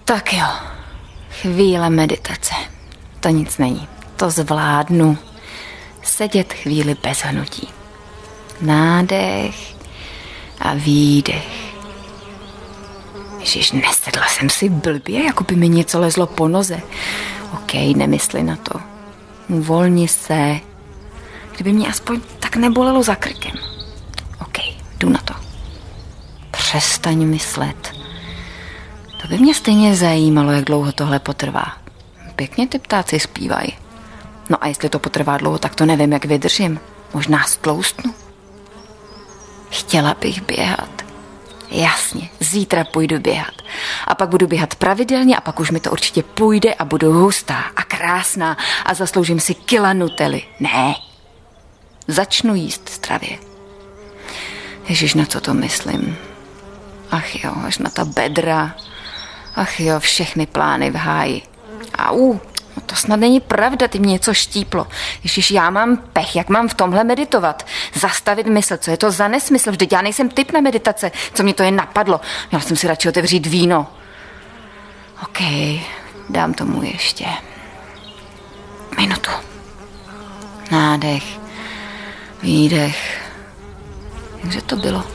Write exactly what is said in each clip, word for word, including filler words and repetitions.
Tak jo, chvíle meditace. To nic není, to zvládnu. Sedět chvíli bez hnutí. Nádech a výdech. Ježiš, nesedla jsem si blbě, jako by mi něco lezlo po noze. OK, nemysli na to. Uvolni se. Kdyby mě aspoň tak nebolelo za krkem. OK, jdu na to. Přestaň myslet. To by mě stejně zajímalo, jak dlouho tohle potrvá. Pěkně ty ptáci zpívají. No a jestli to potrvá dlouho, tak to nevím, jak vydržím. Možná stloustnu. Chtěla bych běhat. Jasně, zítra půjdu běhat. A pak budu běhat pravidelně a pak už mi to určitě půjde a budu hustá a krásná a zasloužím si kila nutely. Ne. Začnu jíst zdravě. Ježiš, na co to myslím? Ach jo, až na ta bedra. Ach jo, všechny plány v háji. Au, no to snad není pravda, ty mě něco štíplo. Ježiš, já mám pech, jak mám v tomhle meditovat? Zastavit mysl, co je to za nesmysl? Vždyť já nejsem typ na meditace, co mě to jen napadlo. Měla jsem si radši otevřít víno. OK, dám tomu ještě minutu. Nádech, výdech. Jakže to bylo?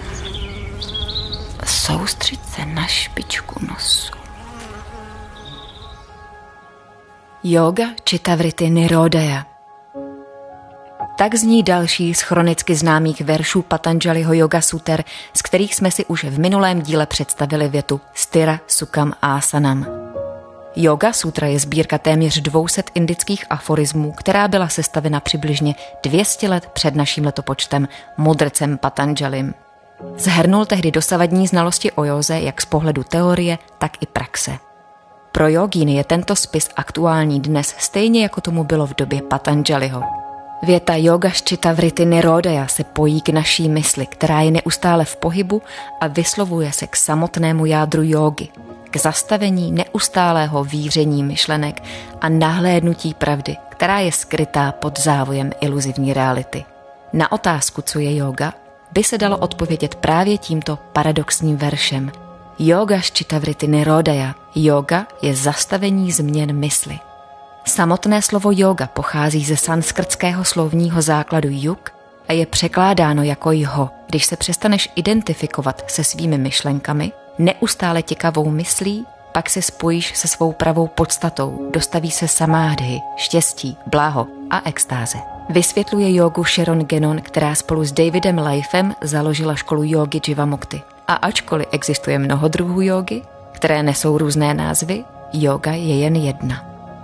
Soustřeď se na špičku nosu. Yoga Chittavriti Nirodhaya. Tak zní další z chronicky známých veršů Patanjaliho Yoga Suter, z kterých jsme si už v minulém díle představili větu Sthira Sukham Asanam. Yoga Sutra je sbírka téměř dvě stě indických aforismů, která byla sestavena přibližně dvě stě let před naším letopočtem mudrcem Patanjalim. Zhrnul tehdy dosavadní znalosti o józe jak z pohledu teorie, tak i praxe. Pro jogíny je tento spis aktuální dnes stejně jako tomu bylo v době Patanjaliho. Věta Yoga Chittavriti Nirodhaya se pojí k naší mysli, která je neustále v pohybu a vyslovuje se k samotnému jádru jógy, k zastavení neustálého víření myšlenek a nahlédnutí pravdy, která je skrytá pod závojem iluzivní reality. Na otázku, co je jóga, by se dalo odpovědět právě tímto paradoxním veršem. Yoga Chittavriti Nirodhaya. Yoga je zastavení změn mysli. Samotné slovo yoga pochází ze sanskrtského slovního základu yuk a je překládáno jako jho. Když se přestaneš identifikovat se svými myšlenkami, neustále těkavou myslí, pak se spojíš se svou pravou podstatou, dostaví se samádhy, štěstí, bláho a extáze. Vysvětluje jógu Sharon Gannon, která spolu s Davidem Lifem založila školu jógy Jivamukti. A ačkoliv existuje mnoho druhů jógy, které nesou různé názvy, jóga je jen jedna.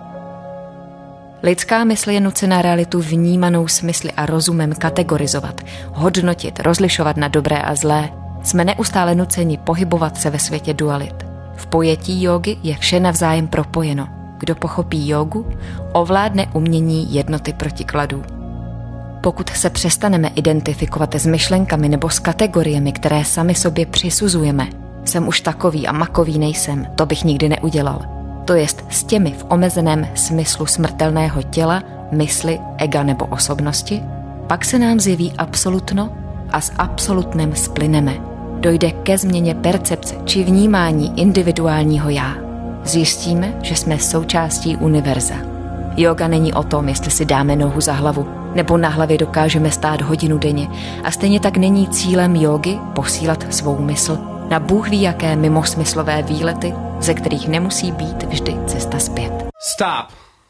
Lidská mysl je nucena realitu vnímanou smysly a rozumem kategorizovat, hodnotit, rozlišovat na dobré a zlé. Jsme neustále nuceni pohybovat se ve světě dualit. V pojetí jógy je vše navzájem propojeno. Kdo pochopí jógu, ovládne umění jednoty protikladů. Pokud se přestaneme identifikovat s myšlenkami nebo s kategoriemi, které sami sobě přisuzujeme, jsem už takový a makový nejsem, to bych nikdy neudělal. To jest s těmi v omezeném smyslu smrtelného těla, mysli, ega nebo osobnosti, pak se nám zjeví absolutno a s absolutnem splyneme. Dojde ke změně percepce či vnímání individuálního já. Zjistíme, že jsme součástí univerza. Yoga není o tom, jestli si dáme nohu za hlavu, nebo na hlavě dokážeme stát hodinu denně. A stejně tak není cílem jógy posílat svou mysl na bůh ví jaké mimosmyslové výlety, ze kterých nemusí být vždy cesta zpět. Stop!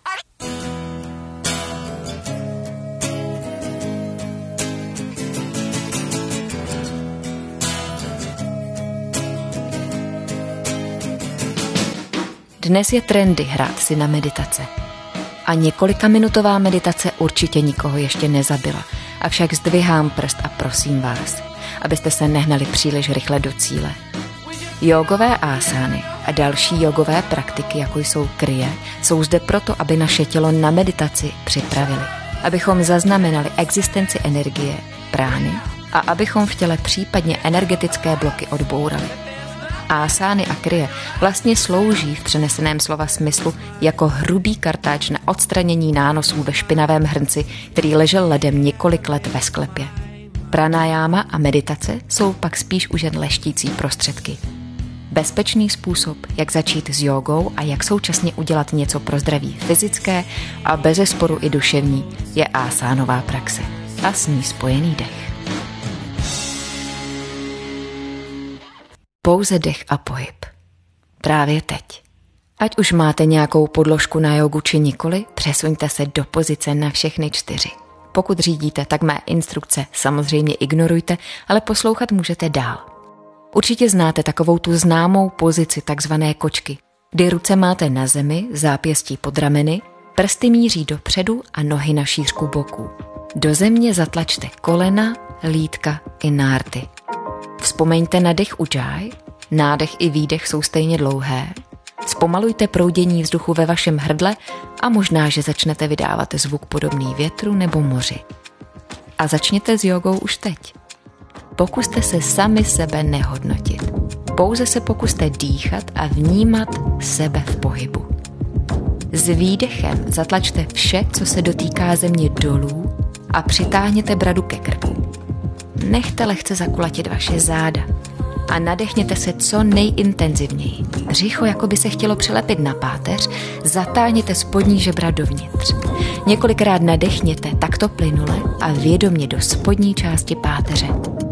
Dnes je trendy hrát si na meditace. A několikaminutová meditace určitě nikoho ještě nezabila. Avšak zdvihám prst a prosím vás, abyste se nehnali příliš rychle do cíle. Jogové ásány a další jogové praktiky, jako jsou kriye, jsou zde proto, aby naše tělo na meditaci připravili. Abychom zaznamenali existenci energie, prány a abychom v těle případně energetické bloky odbourali. Ásány a kriye vlastně slouží v přeneseném slova smyslu jako hrubý kartáč na odstranění nánosů ve špinavém hrnci, který ležel ledem několik let ve sklepě. Pranajáma a meditace jsou pak spíš už jen leštící prostředky. Bezpečný způsob, jak začít s jógou a jak současně udělat něco pro zdraví fyzické a bezesporu i duševní, je asánová praxe a s ní spojený dech. Pouze dech a pohyb. Právě teď. Ať už máte nějakou podložku na jogu či nikoli, přesuňte se do pozice na všechny čtyři. Pokud řídíte, tak mé instrukce samozřejmě ignorujte, ale poslouchat můžete dál. Určitě znáte takovou tu známou pozici takzvané kočky, kdy ruce máte na zemi, zápěstí pod rameny, prsty míří dopředu a nohy na šířku boků. Do země zatlačte kolena, lítka i nárty. Vzpomeňte na dech Ujjayi, nádech i výdech jsou stejně dlouhé. Zpomalujte proudění vzduchu ve vašem hrdle a možná, že začnete vydávat zvuk podobný větru nebo moři. A začněte s jogou už teď. Pokuste se sami sebe nehodnotit. Pouze se pokuste dýchat a vnímat sebe v pohybu. S výdechem zatlačte vše, co se dotýká země dolů a přitáhněte bradu ke krku. Nechte lehce zakulatit vaše záda a nadechněte se co nejintenzivněji. Břicho jako by se chtělo přilepit na páteř, zatáhněte spodní žebra dovnitř. Několikrát nadechněte takto plynule a vědomě do spodní části páteře.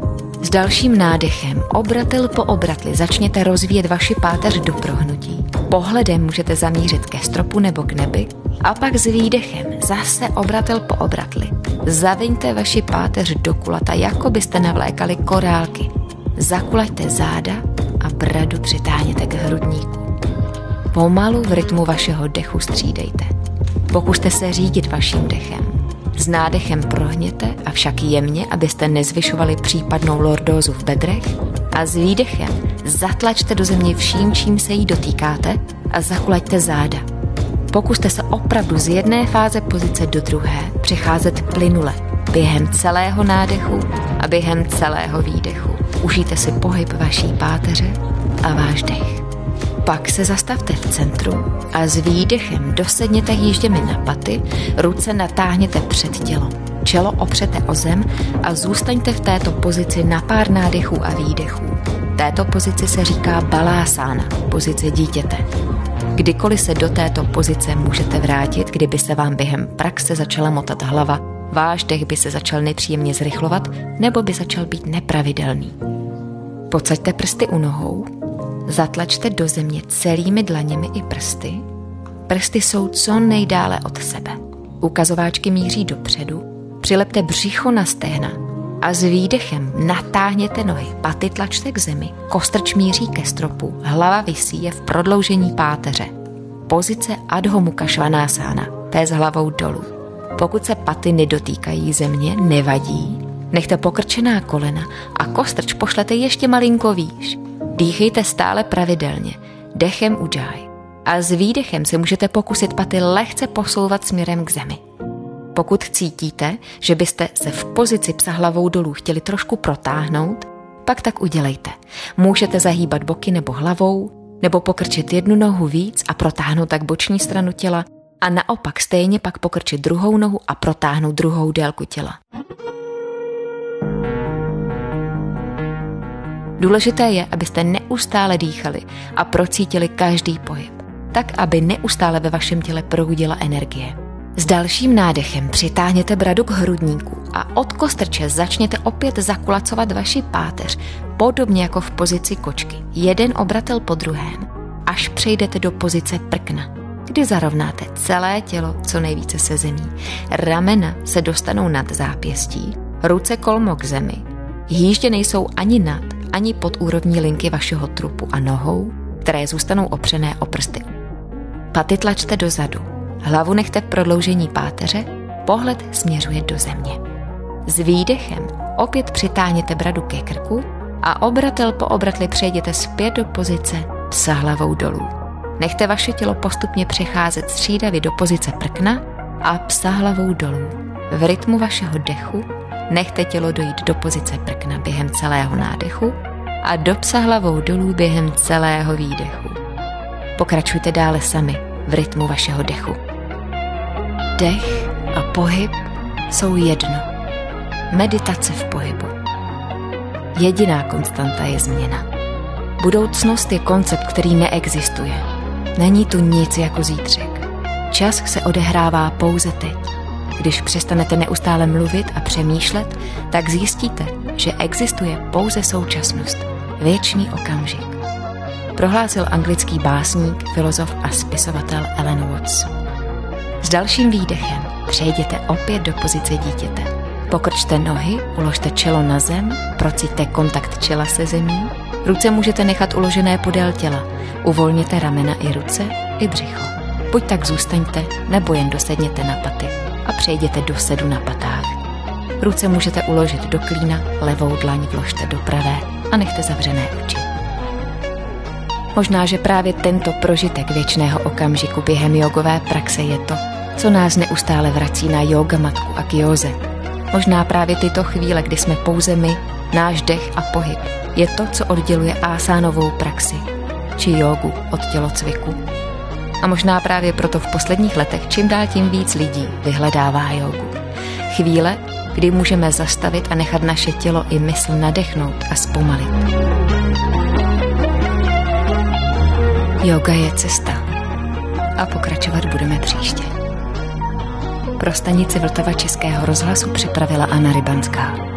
S dalším nádechem obratel po obratli začněte rozvíjet vaši páteř do prohnutí. Pohledem můžete zamířit ke stropu nebo k nebi a pak s výdechem zase obratel po obratli. Zaviňte vaši páteř do kulata, jako byste navlékali korálky. Zakulaťte záda a bradu přitáhněte k hrudníku. Pomalu v rytmu vašeho dechu střídejte. Pokuste se řídit vaším dechem. S nádechem prohněte, avšak jemně, abyste nezvyšovali případnou lordózu v bedrech, a s výdechem zatlačte do země vším, čím se jí dotýkáte, a zakulaťte záda. Pokuste se opravdu z jedné fáze pozice do druhé přecházet plynule během celého nádechu a během celého výdechu. Užijte si pohyb vaší páteře a váš dech. Pak se zastavte v centru a s výdechem dosedněte jížděmi na paty, ruce natáhněte před tělo, čelo opřete o zem a zůstaňte v této pozici na pár nádechů a výdechů. Této pozici se říká balásána, pozice dítěte. Kdykoliv se do této pozice můžete vrátit, kdyby se vám během praxe začala motat hlava, váš dech by se začal nepříjemně zrychlovat nebo by začal být nepravidelný. Podsaďte prsty u nohou, zatlačte do země celými dlaněmi i prsty. Prsty jsou co nejdále od sebe. Ukazováčky míří dopředu, přilepte břicho na stehna a s výdechem natáhněte nohy, paty tlačte k zemi, kostrč míří ke stropu, hlava visí je v prodloužení páteře. Pozice Adho Mukha Svanasana, to je s hlavou dolů. Pokud se paty nedotýkají země, nevadí. Nechte pokrčená kolena a kostrč pošlete ještě malinko výš. Dýchejte stále pravidelně, dechem Ujjayi. A s výdechem se můžete pokusit paty lehce posouvat směrem k zemi. Pokud cítíte, že byste se v pozici psa hlavou dolů chtěli trošku protáhnout, pak tak udělejte. Můžete zahýbat boky nebo hlavou, nebo pokrčit jednu nohu víc a protáhnout tak boční stranu těla, a naopak stejně pak pokrčit druhou nohu a protáhnout druhou délku těla. Důležité je, abyste neustále dýchali a procítili každý pohyb, tak aby neustále ve vašem těle proudila energie. S dalším nádechem přitáhněte bradu k hrudníku a od kostrče začněte opět zakulacovat vaši páteř, podobně jako v pozici kočky, jeden obratel po druhém, až přejdete do pozice prkna, kdy zarovnáte celé tělo co nejvíce se zemí. Ramena se dostanou nad zápěstí, ruce kolmo k zemi, jíždě nejsou ani nad, ani pod úrovní linky vašeho trupu a nohou, které zůstanou opřené o prsty. Paty tlačte dozadu, hlavu nechte v prodloužení páteře, pohled směřuje do země. S výdechem opět přitáhněte bradu ke krku a obratel po obratli přejděte zpět do pozice psa hlavou dolů. Nechte vaše tělo postupně přecházet střídavě do pozice prkna a psa hlavou dolů. V rytmu vašeho dechu nechte tělo dojít do pozice prkna během celého nádechu a do psa hlavou dolů během celého výdechu. Pokračujte dále sami v rytmu vašeho dechu. Dech a pohyb jsou jedno. Meditace v pohybu. Jediná konstanta je změna. Budoucnost je koncept, který neexistuje. Není tu nic jako zítřek. Čas se odehrává pouze teď. Když přestanete neustále mluvit a přemýšlet, tak zjistíte, že existuje pouze současnost, věčný okamžik. Prohlásil anglický básník, filozof a spisovatel Alan Watts. S dalším výdechem přejděte opět do pozice dítěte. Pokrčte nohy, uložte čelo na zem, procíťte kontakt čela se zemí. Ruce můžete nechat uložené podél těla. Uvolněte ramena i ruce, i břicho. Buď tak zůstaňte, nebo jen dosedněte na paty a přejděte do sedu na patách. Ruce můžete uložit do klína, levou dlaň vložte do pravé a nechte zavřené oči. Možná, že právě tento prožitek věčného okamžiku během jogové praxe je to, co nás neustále vrací na yoga matku a k józe. Možná právě tyto chvíle, kdy jsme pouze my, náš dech a pohyb, je to, co odděluje asánovou praxi či jógu od tělocviku. A možná právě proto v posledních letech čím dál tím víc lidí vyhledává jógu. Chvíle, kdy můžeme zastavit a nechat naše tělo i mysl nadechnout a zpomalit. Jóga je cesta a pokračovat budeme příště. Pro stanici Vltava Českého rozhlasu připravila Anna Rybanská.